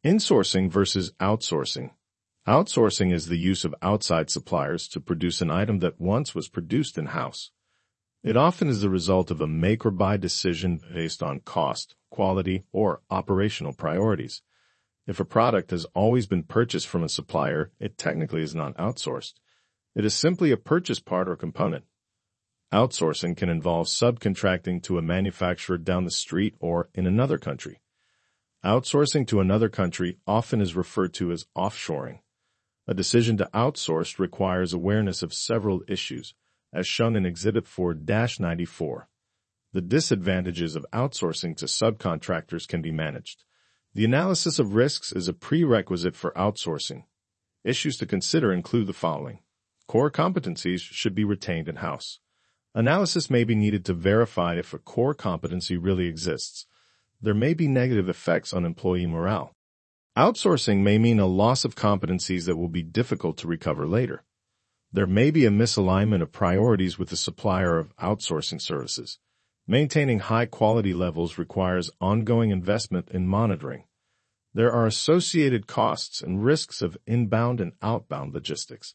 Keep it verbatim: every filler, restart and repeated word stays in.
Insourcing versus outsourcing. Outsourcing is the use of outside suppliers to produce an item that once was produced in-house. It often is the result of a make-or-buy decision based on cost, quality, or operational priorities. If a product has always been purchased from a supplier, it technically is not outsourced. It is simply a purchase part or component. Outsourcing can involve subcontracting to a manufacturer down the street or in another country. Outsourcing to another country often is referred to as offshoring. A decision to outsource requires awareness of several issues, as shown in Exhibit four dash ninety-four. The disadvantages of outsourcing to subcontractors can be managed. The analysis of risks is a prerequisite for outsourcing. Issues to consider include the following. Core competencies should be retained in-house. Analysis may be needed to verify if a core competency really exists. There may be negative effects on employee morale. Outsourcing may mean a loss of competencies that will be difficult to recover later. There may be a misalignment of priorities with the supplier of outsourcing services. Maintaining high quality levels requires ongoing investment in monitoring. There are associated costs and risks of inbound and outbound logistics.